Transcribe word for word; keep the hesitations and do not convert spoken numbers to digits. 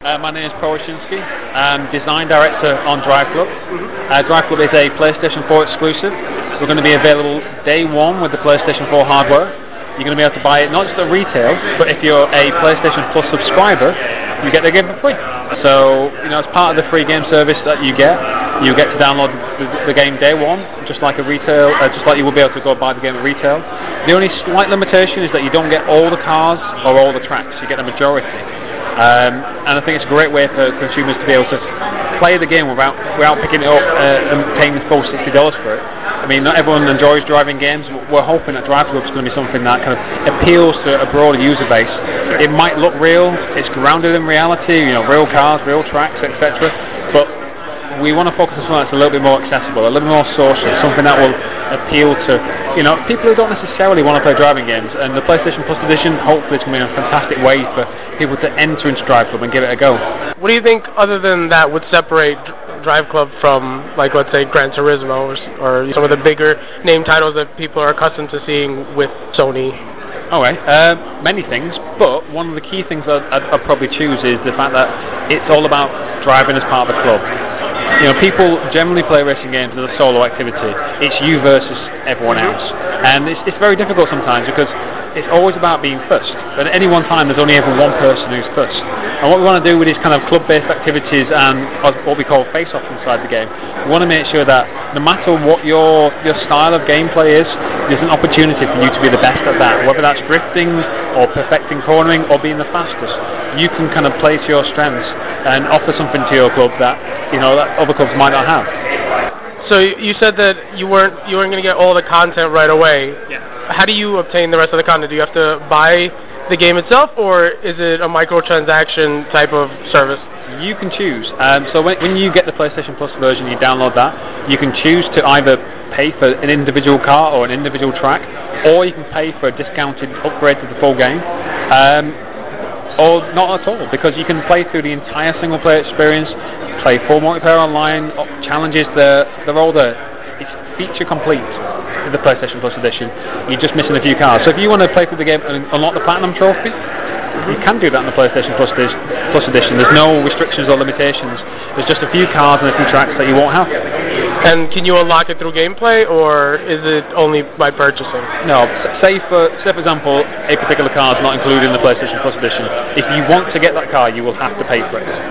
Uh, my name is Paul Wyszyński. I'm Design Director on Drive Club. Mm-hmm. uh, Drive Club is a PlayStation four exclusive. We're going to be available day one with the PlayStation four hardware. You're going to be able to buy it not just at retail, but if you're a PlayStation Plus subscriber, you get the game for free. So, you know, as part of the free game service that you get, you get to download the, the game day one, just like a retail, uh, just like you will be able to go buy the game at retail. The only slight limitation is that you don't get all the cars or all the tracks. You get a majority. Um, and I think it's a great way for consumers to be able to play the game without without picking it up uh, and paying the full sixty dollars for it. I mean, not everyone enjoys driving games. We're hoping that Drive Club is going to be something that kind of appeals to a broader user base. It might look real, it's grounded in reality, you know, real cars, real tracks, et cetera. But we want to focus on something that's a little bit more accessible, a little bit more social, something that will appeal to, you know, people who don't necessarily want to play driving games. And the PlayStation Plus edition, hopefully, is going to be a fantastic way for people to enter into Drive Club and give it a go. What do you think, other than that, would separate Drive Club from, like, let's say, Gran Turismo or, or some of the bigger name titles that people are accustomed to seeing with Sony? Okay, uh, many things, but one of the key things I'd, I'd, I'd probably choose is the fact that it's all about driving as part of the club. You know, people generally play racing games as a solo activity. It's you versus everyone else, and it's, it's very difficult sometimes because it's always about being first. But at any one time, there's only ever one person who's first. And what we want to do with these kind of club-based activities and what we call face-offs inside the game, we want to make sure that no matter what your your style of gameplay is, there's an opportunity for you to be the best at that. Whether that's drifting or perfecting cornering or being the fastest, you can kind of play to your strengths and offer something to your club that, you know, that other clubs might not have. So you said that you weren't you weren't going to get all the content right away. Yeah. How do you obtain the rest of the content? Do you have to buy the game itself, or is it a microtransaction type of service? You can choose. Um, so when, when you get the PlayStation Plus version, you download that. You can choose to either pay for an individual car or an individual track, or you can pay for a discounted upgrade to the full game. Um, or not at all, because you can play through the entire single-player experience, play full multiplayer online, challenges, they're, they're all there. It's feature complete with the PlayStation Plus edition. You're just missing a few cars. So if you want to play through the game and unlock the Platinum Trophy, you can do that in the PlayStation Plus, Plus edition. There's no restrictions or limitations. There's just a few cars and a few tracks that you won't have. And can you unlock it through gameplay, or is it only by purchasing? No. Say for, say for example, a particular car is not included in the PlayStation Plus edition. If you want to get that car, you will have to pay for it.